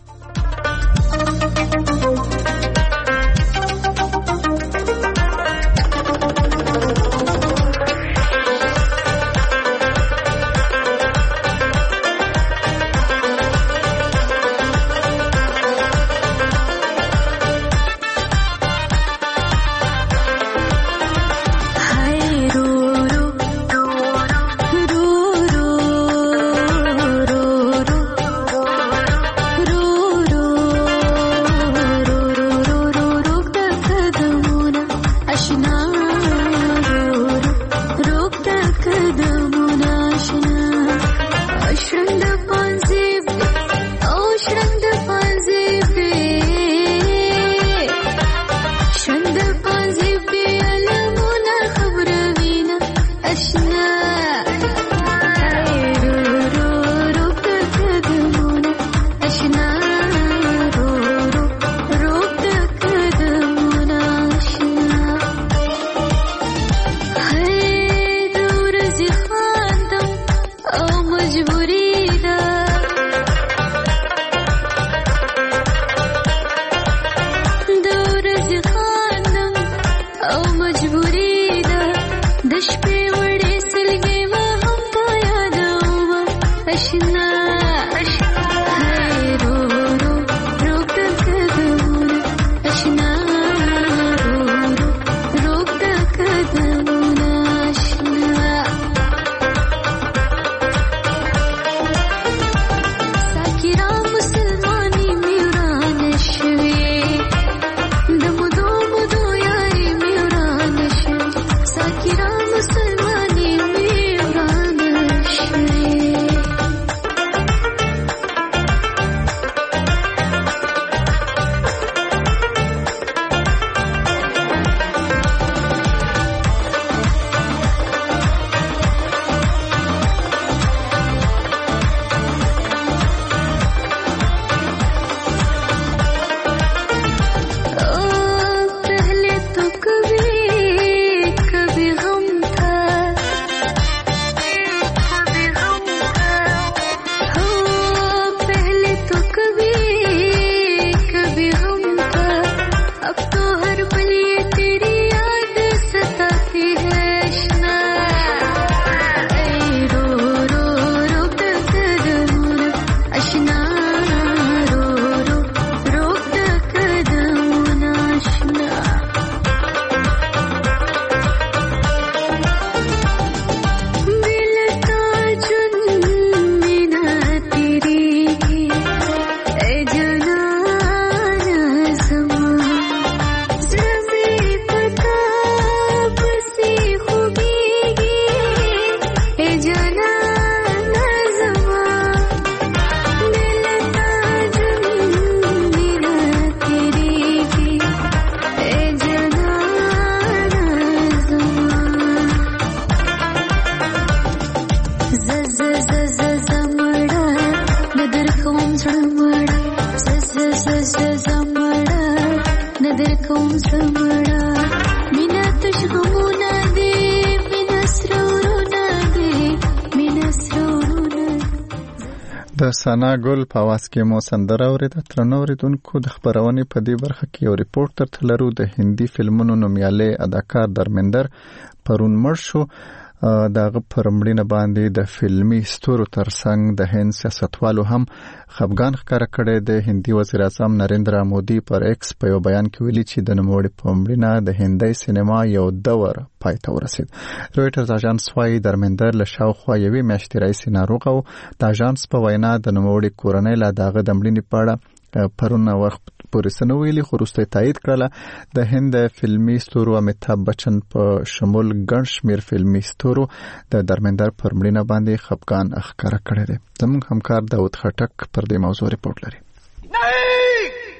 د ثنا ګل په اواز کې مو سندره اورېده. درنو اورېدونکو، د خپرونې په دې برخه کې یو ریپورټ درته لرو. د هندي فلمونو نومیالی اداکار درمندر پرون مړ شو. داغه پر مړینه باندې د فلمي ستورو ترڅنګ د هند سیاستوالو هم خفګان ښکاره کړی دی. هندي وزیر اعظم نریندرا مودي پر ایکس په یو بیان کې ویلي چې د نوموړي په مړینه د هندي سینما یو دور پای ته ورسید. رویټرز اژانس وايي درمندر له شاوخوا یوې میاشتې راهیسې ناروغه و. د اژانس په وینا د نوموړي کورنۍ له دغه د مړینې په اړه پرون وخت پورې څه نه ویلي، خو وروسته تایید کړله. د هند فلمي ستورو امیتاب بچن په شمول ګڼ شمېر فلمي ستورو د درمندر پر مړینه باندې خفګان ښکاره کړی دی. زموږ همکار داود خټک پر دې موضوع ریپورټ لري.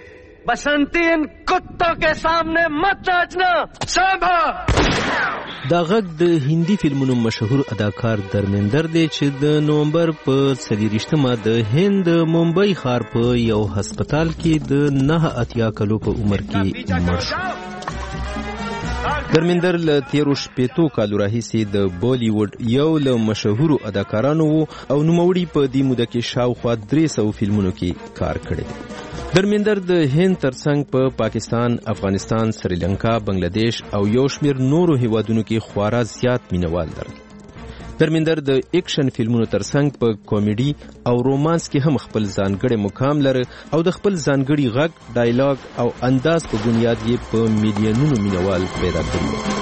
बसंती इन कुत्तों के सामने मत नाचना साबा। دا غږ د هندي فلمونو مشهور اداکار درمندر دی چې د نومبر په څلېرویشتمه د هند ممبئی ښار په یو هسپتال کې د نهه اتیا کلو په عمر کې مړ شو. درمندر له تیرو شپېتو کالو راهیسې د بالی ووډ یو له مشهورو اداکارانو و او نوموړي په دې موده کې شاوخوا درې سوه فلمونو کې کار کړی. درمندر د هند ترڅنګ په پا پاکستان، افغانستان، سریلانکا، بنگلاديش او یو شمېر نورو هیوادونو کې خورا زیات مینوال لري. درمندر د اکشن فلمونو ترڅنګ په کامیډي او رومانس کې هم خپل ځانګړی مقام لري او د خپل ځانګړي غږ، ډایلاګ او انداز په بنیاد یې په میلیونونو مینوال پیدا کړي.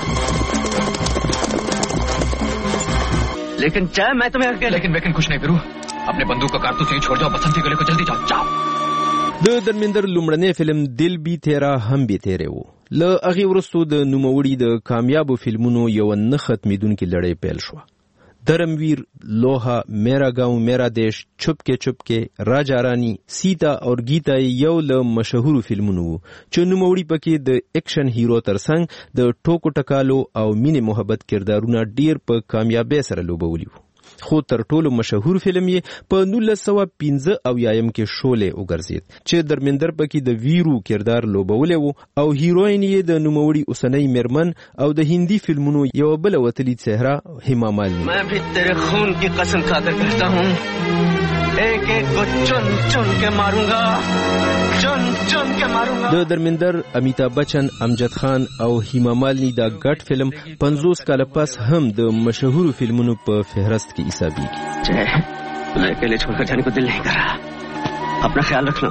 लेकिन चाहे मैं तुम्हें अकेले लेकिन लेकिन कुछ नहीं करूं. अपने बंदूक का कारतूस यहीं छोड़ जाओ. बसंती गले को जल्दी जाओ जाओ. د درمندر لومړنی فلم دل بی تیرا هم بی تیرے و. له هغې وروسته د نوموړي د کامیابو فلمونو یو نه ختمېدونکې لړۍ پیل شوه. درمویر، لوها، میرا گاؤں میرا دیش، چپکے چپکے، راجا رانی، سیتا اور گیتا یو له مشهورو فلمونو وو چې نوموړي پکې د اکشن هیرو ترڅنګ د ټوکو ټکالو او مینې محبت کردارونه ډیر په کامیابۍ سره لوبولي وو. خو تر ټولو مشهور فلم یې په نولس سوه پنځه اویایم کې شولې وګرځید چې درمندر پکې د ویرو کردار لوبولی و او هیروین یې د نوموړي اوسنۍ میرمن او د هندي فلمونو یو بله وتلي څهره هیما مالني. मैं भी तेरे खून की कसम खाकर कहता हूँ एक एक को चुन चुन के मारूंगा चुन चुन के मारूंगा. د درمندر، امیتابھ بچن، امجد خان او هیما مالني دا ګډ فلم پنځوس کاله پس هم د مشهورو فلمونو په فهرست کې حسابیږي. मैं अकेले छोड़कर जाने को दिल नहीं कर रहा. अपना ख्याल रखना.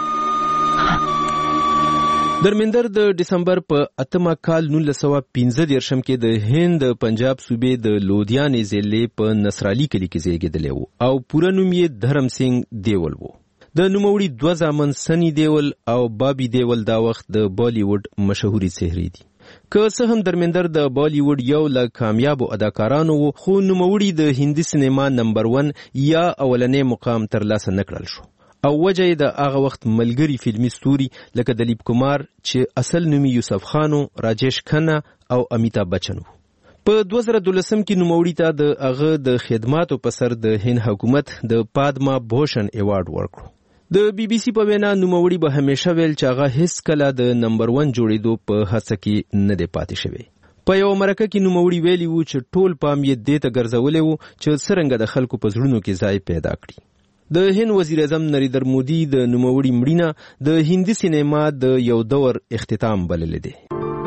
درمندر د دسمبر په اتمه کال نولس سوه پنځه دېرشم کې د هند پنجاب صوبې د لودیانې ضلع په نصرالي کلي کې زیږېدلی و او پوره نوم یې دھرم سنګ دیول و. د نوموړي دوه زامن سنی دیول او بابي دیول دا وخت د بالی ووډ مشهوري څهرې دي. که څه هم درمندر د بالی ووډ یو له کامیابو اداکارانو و خو نوموړي د هندي سینما نمبر ون یا اولنی مقام ترلاسه نه کړل شو او وجه یې د هغه وخت ملګري فلمي ستوري لکه دلیپ کمار چې اصل نومي یوسف خانو، راجیش کھنہ او امیتابھ بچن و. په دوه زره دولسم کې نوموړي ته د هغه د خدماتو په سر د هند حکومت د پادما بھوشن ایوارډ ورکړو. د بی بی سی په وینا نوموړي به همیشه ویل چې هغه هیڅ کله د نمبر ون جوړېدو په هڅه کې نه دی پاتې شوی. په یو مرکه کې نوموړي ویلي وو چې ټول پام یې دې ته ګرځولی و چې څرنګه د خلکو په زړونو کې ځای پیدا کړي. د هند وزیر اعظم نریندر مودي د نوموړي مړینه د هندي سینما د یو دور اختتام بللی دی.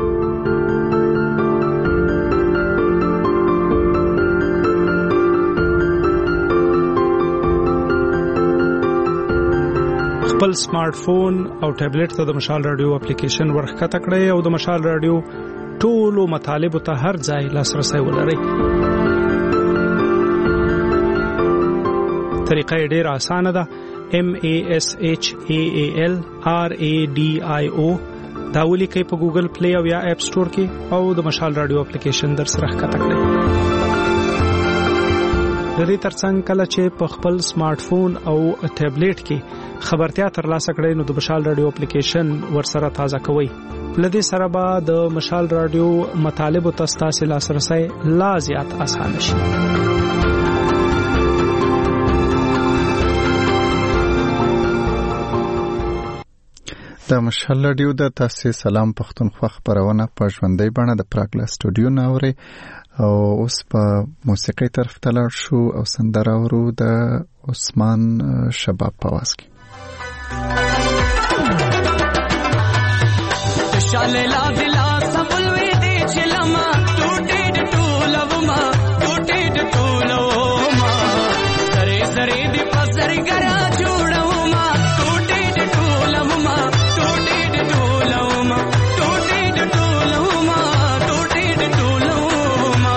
خپل سمارټ فون او ټابلیټ ته د مشال رادیو اپلیکیشن ورښکته کړئ او د مشال رادیو ټولو مطالبو ته هر ځای لاسرسی ولرئ. طریقه یې ډېره اسانه ده. ایم ای ایس ایچ ای ای ایل آر ای ډي آی او دا ولیکئ په ګوګل پلی او یا اپ سټور کې او د مشال رادیو اپلیکیشن در سره ښکته کړئ. د دې ترڅنګ کله چې په خپل سمارټ فون او ټابلیټ کې خبرتیا ترلاسه کړئ نو د مشال رادیو اپلیکیشن ورسره تازه کوئ. لدې سره به د مشال رادیو مطالبو ته ستاسې لاسرسی لا زیات اسانه شي. د مشال رادیو د تاسې سلام پښتونخوا خپرونه په ژوندۍ بڼه د پراګلا سټوډیو نه اورئ او اوس په موسیقۍ طرف ته لاړ شو او سندره اورو د عثمان شباب په آواز کې. شاله لا دلا سملوي دي چلما ټوټې د ټولوما ټوټې د ټولوما سره سره دې پسر ګرا جوړوما ټوټې د ټولوما ټوټې د ټولوما ټوټې د ټولوما ټوټې د ټولوما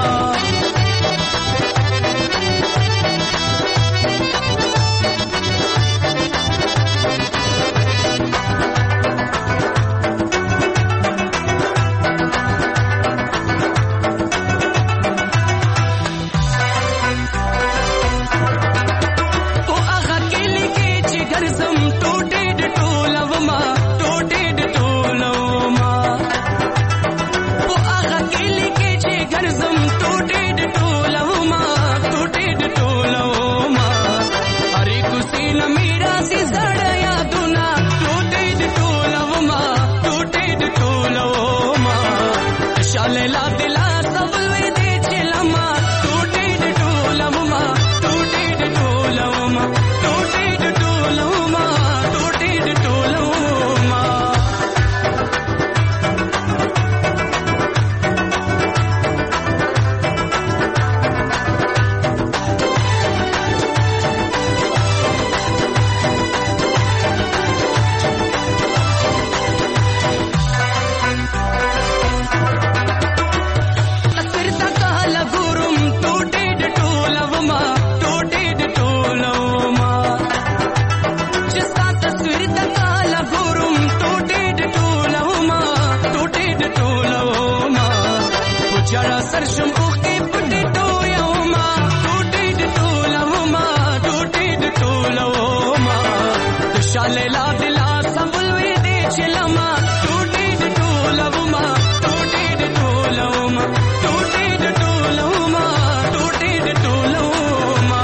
کال ګورم ټوټې د ټولوما ټوټې د ټولوما چې ستا تصویر د کال ګورم ټوټې د ټولوما ټوټې د ټولوما په چړه سر شم اوښکې پټې تویوما ټوټې د ټولوما ټوټې د ټولوما د شاله لا دلا سمبلوي دې چلما ټوټې د ټولوما ټوټې د ټولوما ټوټې د ټولوما ټوټې د ټولوما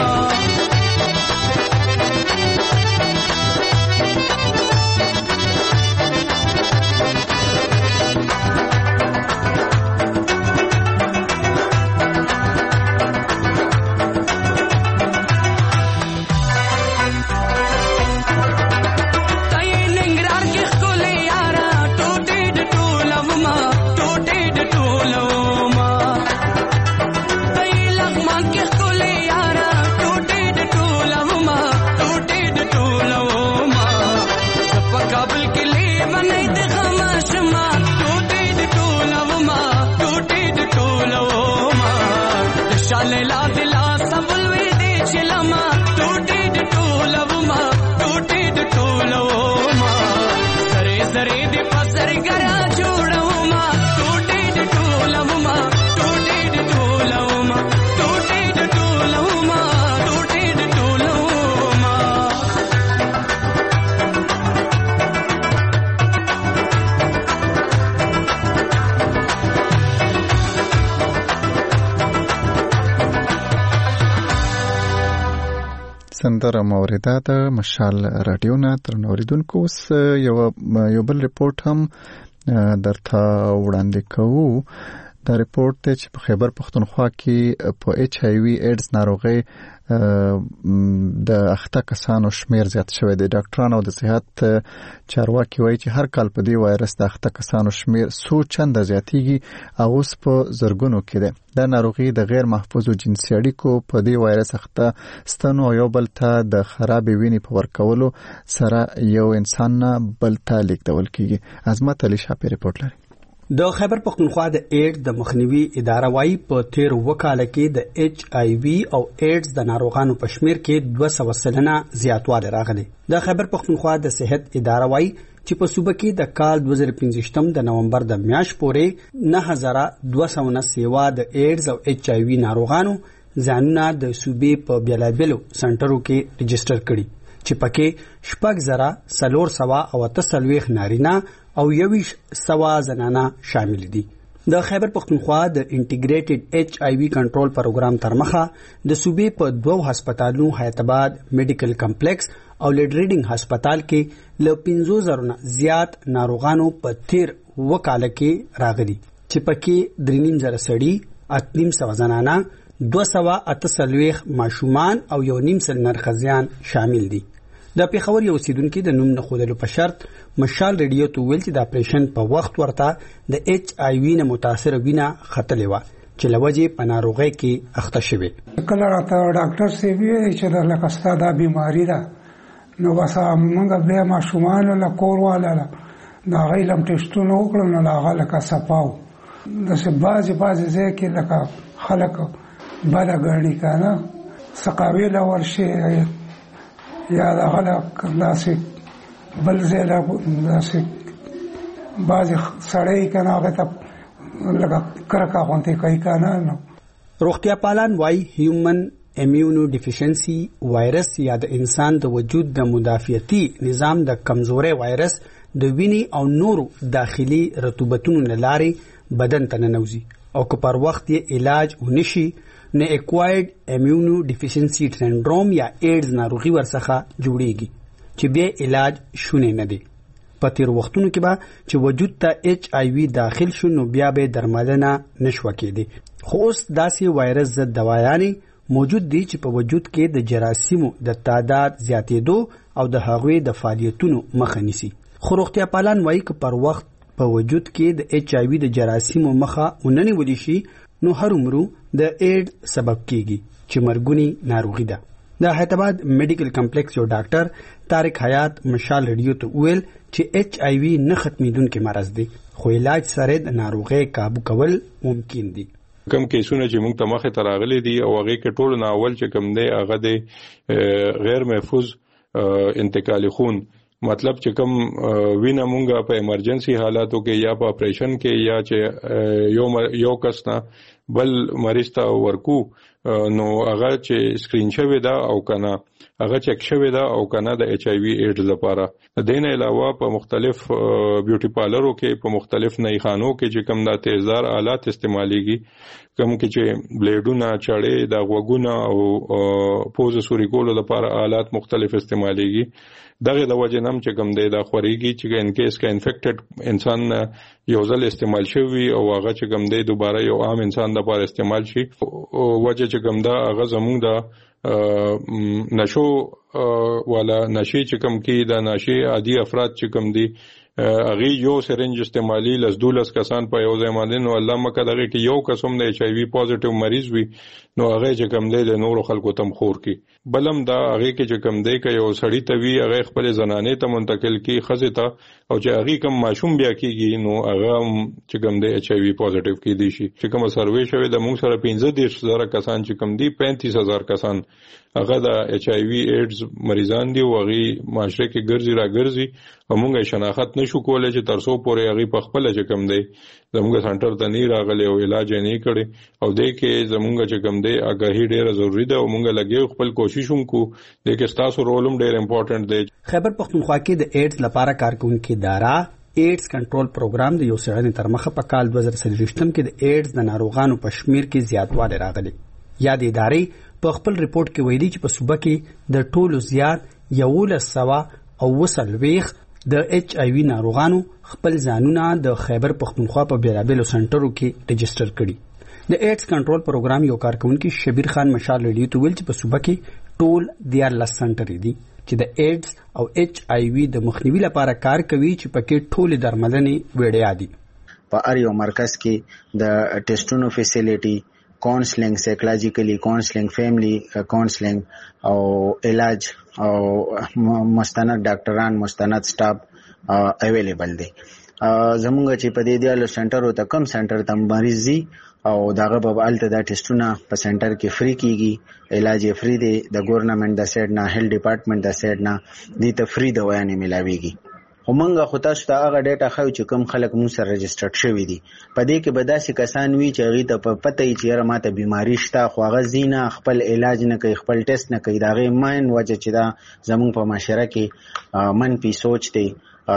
لا دلا سمبلوي دې چلما ټوټې د ټولوما ټوټې د ټولوما سره سره دې پسر ګرا جوړوما ټوټې د ټولوما ټوټې د ټولوما ټوټې د ټولوما ټوټې د ټولوما سندره موریده د مشال رادیو نه تر نوریدونکو اوس یو یو بل ریپورت هم درته وړاندې کوو. دا ریپورت دی چې په خیبر پښتونخوا کې په ایچ آی وي ایډز ناروغۍ د اخته کسانو شمیر زیات شوی دی. ډاکټران او د صحت چارواکي وایي چې هر کال په دې وایرس د اخته کسانو شمیر څو چنده زیاتیږي او اوس په زرګونو کې دی. دا ناروغي د غیر محفوظو جنسي اړیکو په دې وایرس اخته ستنو او یو بل ته د خرابې وینې په ورکولو سره یو انسان نه بل ته لیږدول کیږي. عظمت علي شاپي ریپورت لري. د خیبر پښتونخوا د ایډز د مخنیوي اداره وايي په تیر وکاله کې د ایچ آی وي او ایډز د ناروغانو په شمیر کې دوه سوه سلنه زیاتوالی راغلی. د خیبر پښتونخوا د صحت اداره وايي چې په صوبه کې د کال دوه زره پنځه د نومبر د میاشت پورې نه هزار دوه سوه نه سیوا د ایډز او ایچ آی وي ناروغانو ځانونه د صوبې په بیلابیلو سنټرو کې رجسټر کړي چې پکې شپږ زره څلور سوه او اته څلوېښت نارینه او یویش سوا زنانه شامل دي. د خیبر پښتونخوا د انټیګریټډ ایچ آی وي کنټرول پروګرام تر مخه د صوبې په دوه هسپتالونو حیات آباد میډیکل کمپلیکس او لیډ ریډینګ هسپتال کې له پنځوس زره نه زیات ناروغانو په تیر وکاله کې راغلي چې پکې درې نیم زره سړي، اته نیم سوه زنانه، دوه سوه اته څلوېښت ماشومان او یو نیم سل نرښځیان شامل دي. د پیښور یو اوسیدونکي د نوم نه ښودلو په شرط مشال ریډیو ته ویل چې د اپریشن په وخت ورته د ایچ آی وي نه متاثره وینه ختلې وه چې له وجې په ناروغۍ کې اخته شوې. کله راته ډاکټر صاحب ویل چې لکه ستا دا بیماري ده نو بس موږ بیا ماشومانو له کور والاله د هغوی لم ټسټونه وکړل نو له هغه لکه صفا و. داسې بعضې بعضې ځای کې لکه خلک بده ګڼي که نه سقاوي له ورشي یا دغه داسې بل ځای له داسې بعضې سړی که نه هغې ته لکه کرکه غوندې کوي که نه نو. روغتیا پالان وایي هیومن امیونو ډیفیشنسي وایرس یا د انسان د وجود د مدافعتي نظام د کمزوري وایرس د وینې او نورو داخلي رطوبتونو له لارې بدن ته ننوځي او که پر وخت یې علاج ونشي نه اکوایرډ امیونو ډیفیشنسي سنډروم یا ایډز ناروغي ورڅخه جوړیږي چې بیا علاج شونې نه دی. په تیر وختونو کې به چې وجود ته ایچ آی وي داخل شو نو بیا به درملنه نشوه کېدی، خو اوس داسې وایرس ضد دوايانې موجود دي چې په وجود کې د جراثیمو د تعداد زیاتېدو او د هغوی د فعالیتونو مخه نیسي. خو روغتیا پالان وایي که پر وخت په وجود کې د ایچ آی وي د جراثیمو مخه وننیولی شي نو هرومرو د ایډ سبب کیږي چې مرګونی ناروغي ده. د حیات آباد میډیکل کمپلیکس یو ډاکټر طارق حیات مشال ریډیو ته ویل چې ایچ آی وي نه ختمیدونکي مرض دی خو علاج سره د ناروغۍ قابو کول ممکن دي. کم کیسونه چې موږ ته مخه تراغلي دي او هغه کې ټول نه اول چې کم دی هغه د غیر محفوظ انتقالي خون مطلب چې کوم وینه مونږه په ایمرجنسي حالاتو کې یا په اپریشن کې یا چې یو یو کس نه بل مریض ته ورکو نو هغه چې سکرین شوی دا او کنه هغه چک شوی دا او کنه د ایچ آی وی ایډز لپاره دین علاوه په مختلف بیوټي پارلرو کې په مختلف نایخانو کې چې کوم د تیزدار آلات استعماليږي کوم کې چې بلیډونه چړې د غوګونه او پوز سوري کولو لپاره آلات مختلف استعماليږي دغه د وجه نم چې کوم دی دا خوريږي چې ان کیس کا انفیکټډ انسان یو ځل استعمال شوی او هغه چې کوم دی دوباره یو عام انسان د لپاره استعمال شي وجه چې کوم دا هغه زموږ د نشو ولا نشي چې کوم کې د نشي عادي افراد چې کوم دي اغه یو سرنج استعمالي لس دولس کسان په یو ځای باندې نو الله مکه دغه کې یو قسم د ایچ آی وی پوزټیو مریض وي نو هغه چې کوم دی د نورو خلکو تم خور کی بلم دا هغه کې چې کوم دی ک یو سړی ته وی هغه خپل زنانه ته منتقل کی خزه ته او چې هغه کم ماشوم بیا کیږي نو هغه چې کوم دی ایچ آی وی پوزټیو کی دي شي چې کوم سروې شوی د موږ سره پنځه زره کسان چې کوم دی پینتیس هزار کسان هغه د ایچ آی وی ایډز مریضان دي او هغه معاشره کې ګرځي را ګرځي او موږ شناخت نشو کولای چې ترسو پورې هغه په خپل چې کوم دی زموږ سنټر ته نه راغلي او علاج نه کړي او دې کې زموږ چې کوم دی اګاهي ډیره ضروری ده او موږ لګي خپل کوشش وکړو د کې تاسو رول هم ډیر امپورټنٹ دی. خیبر پختونخوا کې د ایډز لپاره کارکونکو اداره ایډز کنټرول پروګرام د یو سړی تر مخه په کال دوه زره څلوېښت کې د ایډز د ناروغانو په شمیر کې زیاتوالی راغلی. یا د ادارې په خپل ریپورت کې ویلي چې په صوبه کې د ټولو زیات یولس سوه او وسلويخ د ایچ آی وی ناروغانو خپل ځانونه د خیبر پختونخوا په بیلابېلو سنټرو کې رجسټر کړي. د ایډز کنټرول پروګرام یو کارکونکي شبیر خان مشال ریډیو ته ویل چې په صوبه کې ټول دیارلس سنټرې دي چې د ایډز او ایچ آی وی د مخنیوي لپاره کار کوي چې پکې ټول درملنې وړیا دي. په هر یو مرکز کې د ټیسټونو فیسیلیټي کونسلینګ سایکولوژیکلی کونسلینګ فیملی کونسلینګ او علاج او مستند ډاکټران مستند سټاف اویلیبل دي. زمونږ چې په دې دیالو سنټرو ته کم سنټر ته مریض دي او داغه په الته دا ټیسټونه په سنټر کې فری کیږي علاج یې فری دی د ګورنمنت د سایډ نه هیلث ډپارټمنت د سایډ نه دې ته فری دوايانې ملاويږي. همغه خو تاسو ته هغه ډیټا خو چې کوم خلک مو سره رجسټرډ شوی دي په دې کې به داسې کسان وي چې هغه ته په پته یې چې ماته بیماری شته خو هغه زینه خپل علاج نه کوي خپل ټیسټ نه کوي دا غي ماین وجه چې دا زموږ په معاشره کې منفي سوچ دی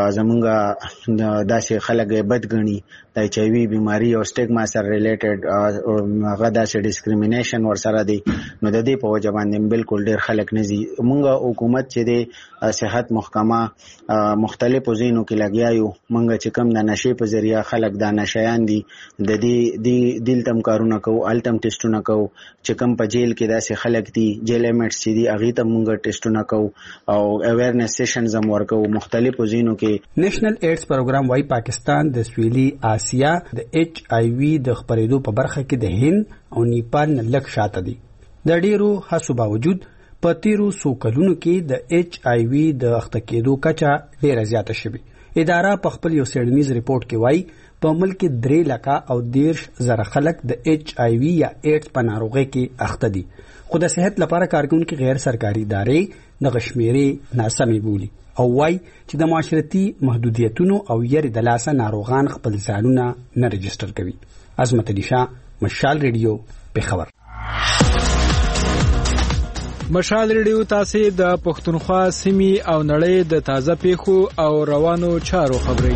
زمونږ داسې خلک بد غني د ایچ آی وی بیماری او سټیګما سره ریلیټډ هغه داسې ډیسکریمینیشن ور سره دی نو د دې په وجه باندې بالکل ډیر خلک نزي مونږه حکومت چې د صحت محکمه مختلفو زینو کې لګیایو مونږ چې کم د نشي په ذریعہ خلک د نشيان دي د دې د دل تم کارونه کو التم ټیسټونه کو چې کم په جیل کې داسې خلک دي جیل ایمټس چې دي هغه ته مونږ ټیسټونه کو او اویرنس سیشنز هم ورکو مختلفو زینو نېشنل ایډز پروګرام وايي پاکستان د سویلي آسیا د ایچ آی وی د خپرېدو په برخه کې د هند او نیپال نه لږ شاته دي. د ډیرو هڅو باوجود په تیرو څو کلونو کې د ایچ آی وی د اخته کېدو کچه ډیره زیاته شوې. اداره په خپل یو سیډنیز ریپورت کې وايي په ملک کې درې لکه او دیرش زره خلک د ایچ آی وی یا ایډز په ناروغۍ کې اخته دي. خو د صحت لپاره کارکونکو غیر سرکاري ادارې د غشمیرې ناسمې بولي او وای چې د معاشرتي محدودیتونو او یری د لاسه ناروغان خپل ځانونه نه رجسټر کوي. عظمت علي شاه مشال ریډیو پیښور. مشال ریډیو تاسو د پښتونخوا سیمې او نړۍ د تازه پیښو او روانو چارو خبري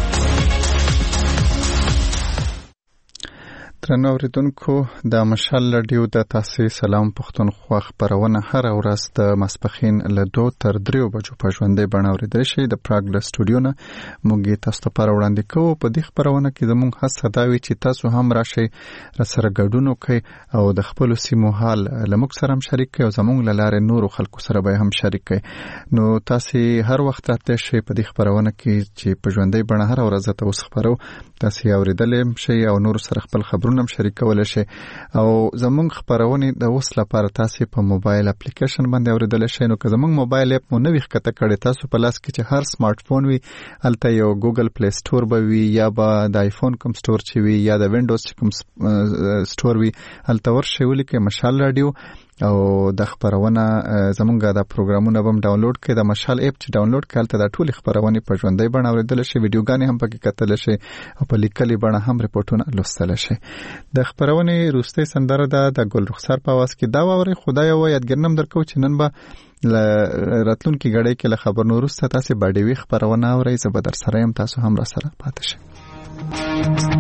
ترنو اوریدونکو د مشال رادیو د تاسو سلام پښتونخوا خبرونه هر ورځ د مسپخین له دوه تر درې بجو په ژوندې بڼه اوریدل شي د پراګ له سټوډیو نه موږ تاسو ته پر وړاندې کوو. په دې خبرونه کې زموږ هڅه دا وي چې تاسو هم راشي سره ګډون وکړئ او د خپل سیمو حال لموږ سره هم شریک کړئ او زموږ لاره نورو خلکو سره به هم شریک کړئ. نو تاسو هر وخت راته شي په دې خبرونه کې چې په ژوندې بڼه هر ورځ تاسو خبرو تاسو اوریدل شي او نور سره خپل خبرونه نظرونه شریکول شي او زمونږ خبرونه د اوس لپاره تاسو په موبایل اپلیکیشن باندې اوریدل شي. نو که زمونږ موبایل اپ مو نه وي ښکته کړی تاسو په لاس کې چې هر سمارټ فون وي هلته یو ګوګل پلی سٹور به وي یا به د آیفون کوم سٹور چې وي یا د وینډوز کوم سٹور وي هلته ورشئ ولیکئ مشال رادیو او د خبرونه زمونږ د پروګرامونو به ډاونلوډ کړئ. د مشال اپ چې ډاونلوډ کړئ هلته د ټولې خبرونه په ژوندۍ بڼه اوریدل شي ویډیوګانې هم پکې کتل شي او په لیکلي بڼه هم ریپورتونه لوستل شي. د خبرونه وروستۍ سندره ده د ګل رخسار په आवाज کې دا ووري خدای او یادګرنم درکو چې نن به راتلونکي غړي کې له خبر نور وروسته تاسو باندې خبرونه اورئ زه به در سره يم تاسو هم را سره پاتې شئ.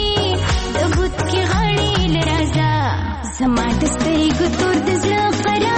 زما د سترګو تور د زړه قرار